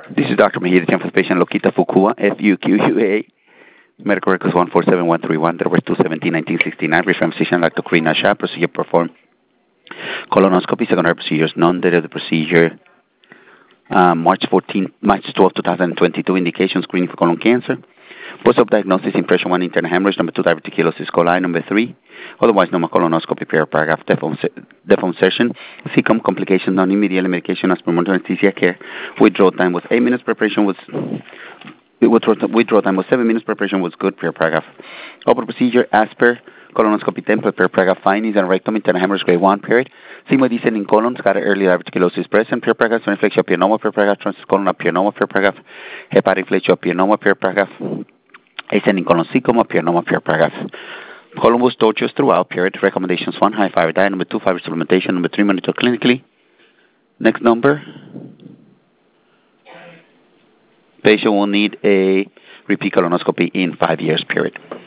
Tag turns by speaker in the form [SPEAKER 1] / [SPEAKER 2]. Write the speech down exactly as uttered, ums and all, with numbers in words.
[SPEAKER 1] This is Doctor Mejia, the for patient Lokita Fukua, F U Q U A. Medical records one four seven one three one, December two seventeen, nineteen sixty-nine. Reference physician Doctor Karina Shah. Procedure performed. Colonoscopy, secondary procedures, non-date of the procedure. Uh, March fourteenth, March twelfth, twenty twenty-two. Indication screening for colon cancer. Post-op diagnosis, impression one, internal hemorrhage. Number two, diverticulosis coli. Number three, otherwise known as colonoscopy, paragraph, deform session. C C O M complications, non-immediate medication as per anesthesia care. Withdrawal time was eight minutes. Preparation was withdrawal time was seven minutes. Preparation was good. Paragraph. Open procedure as per colonoscopy template. Paragraph. Findings and rectum internal hemorrhage grade one. Period. Sigmoid descending colon. Got early diverticulosis present. Paragraph. Inflexiopianoma. Paragraph. Transcolon paragraph. Hepatic inflexiopianoma. Paragraph. Ascending colon cecoma, pyranoma, paragraph. Colon was tortuous throughout, period. Recommendations one, high fiber diet. Number two, fiber supplementation. Number three, monitor clinically. Next number. Patient will need a repeat colonoscopy in five years, period.